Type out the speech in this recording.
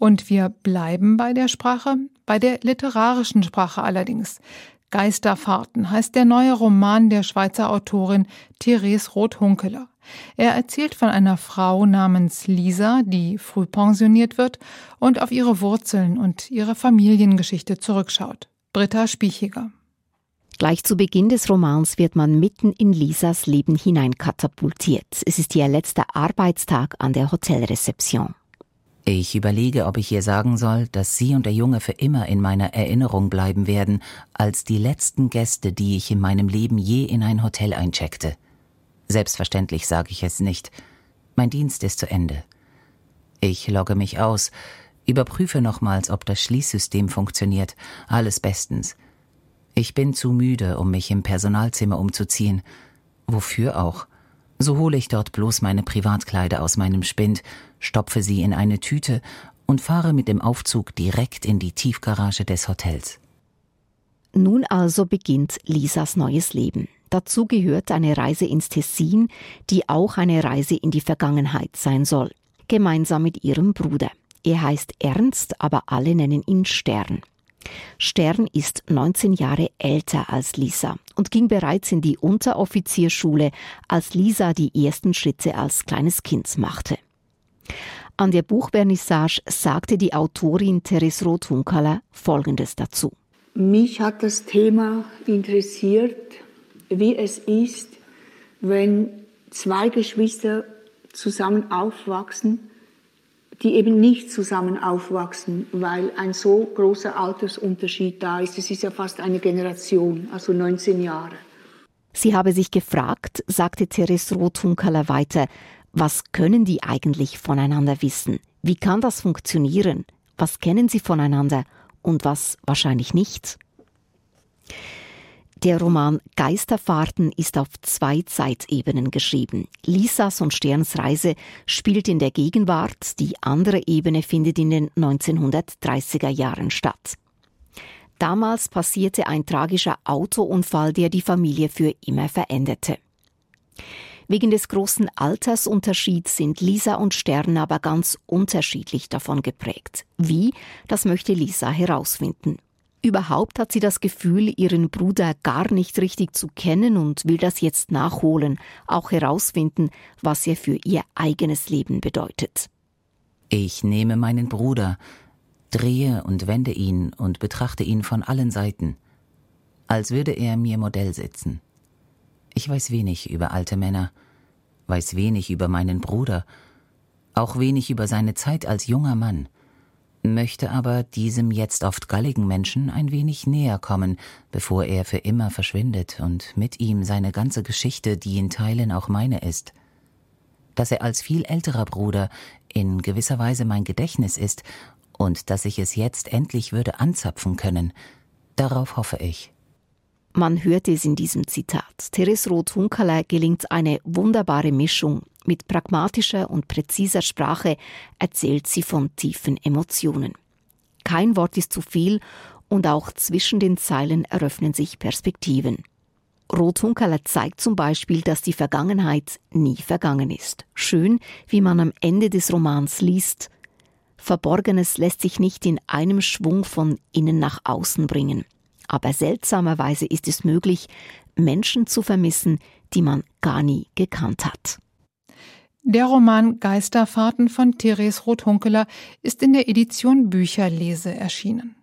Und wir bleiben bei der Sprache, bei der literarischen Sprache allerdings. Geisterfahrten heißt der neue Roman der Schweizer Autorin Therese Roth-Hunkeler. Er erzählt von einer Frau namens Lisa, die früh pensioniert wird und auf ihre Wurzeln und ihre Familiengeschichte zurückschaut. Britta Spiechiger. Gleich zu Beginn des Romans wird man mitten in Lisas Leben hineinkatapultiert. Es ist ihr letzter Arbeitstag an der Hotelrezeption. Ich überlege, ob ich ihr sagen soll, dass sie und der Junge für immer in meiner Erinnerung bleiben werden, als die letzten Gäste, die ich in meinem Leben je in ein Hotel eincheckte. Selbstverständlich sage ich es nicht. Mein Dienst ist zu Ende. Ich logge mich aus, überprüfe nochmals, ob das Schließsystem funktioniert. Alles bestens. Ich bin zu müde, um mich im Personalzimmer umzuziehen. Wofür auch? So hole ich dort bloß meine Privatkleider aus meinem Spind, stopfe sie in eine Tüte und fahre mit dem Aufzug direkt in die Tiefgarage des Hotels. Nun also beginnt Lisas neues Leben. Dazu gehört eine Reise ins Tessin, die auch eine Reise in die Vergangenheit sein soll. Gemeinsam mit ihrem Bruder. Er heißt Ernst, aber alle nennen ihn Stern. Stern ist 19 Jahre älter als Lisa und ging bereits in die Unteroffizierschule, als Lisa die ersten Schritte als kleines Kind machte. An der Buchvernissage sagte die Autorin Therese Roth-Hunkeler Folgendes dazu. Mich hat das Thema interessiert, wie es ist, wenn zwei Geschwister zusammen aufwachsen, die eben nicht zusammen aufwachsen, weil ein so großer Altersunterschied da ist. Es ist ja fast eine Generation, also 19 Jahre. Sie habe sich gefragt, sagte Therese Roth-Hunkeler weiter, was können die eigentlich voneinander wissen? Wie kann das funktionieren? Was kennen sie voneinander und was wahrscheinlich nicht? Der Roman Geisterfahrten ist auf 2 Zeitebenen geschrieben. Lisas und Sterns Reise spielt in der Gegenwart, die andere Ebene findet in den 1930er Jahren statt. Damals passierte ein tragischer Autounfall, der die Familie für immer veränderte. Wegen des großen Altersunterschieds sind Lisa und Stern aber ganz unterschiedlich davon geprägt. Wie? Das möchte Lisa herausfinden. Überhaupt hat sie das Gefühl, ihren Bruder gar nicht richtig zu kennen und will das jetzt nachholen, auch herausfinden, was er für ihr eigenes Leben bedeutet. Ich nehme meinen Bruder, drehe und wende ihn und betrachte ihn von allen Seiten, als würde er mir Modell sitzen. Ich weiß wenig über alte Männer, weiß wenig über meinen Bruder, auch wenig über seine Zeit als junger Mann, möchte aber diesem jetzt oft galligen Menschen ein wenig näher kommen, bevor er für immer verschwindet und mit ihm seine ganze Geschichte, die in Teilen auch meine ist. Dass er als viel älterer Bruder in gewisser Weise mein Gedächtnis ist und dass ich es jetzt endlich würde anzapfen können, darauf hoffe ich. Man hört es in diesem Zitat. Therese Roth-Hunkeler gelingt eine wunderbare Mischung. Mit pragmatischer und präziser Sprache erzählt sie von tiefen Emotionen. Kein Wort ist zu viel und auch zwischen den Zeilen eröffnen sich Perspektiven. Roth-Hunkeler zeigt zum Beispiel, dass die Vergangenheit nie vergangen ist. Schön, wie man am Ende des Romans liest. Verborgenes lässt sich nicht in einem Schwung von innen nach außen bringen. Aber seltsamerweise ist es möglich, Menschen zu vermissen, die man gar nie gekannt hat. Der Roman Geisterfahrten von Therese Roth-Hunkeler ist in der Edition Bücherlese erschienen.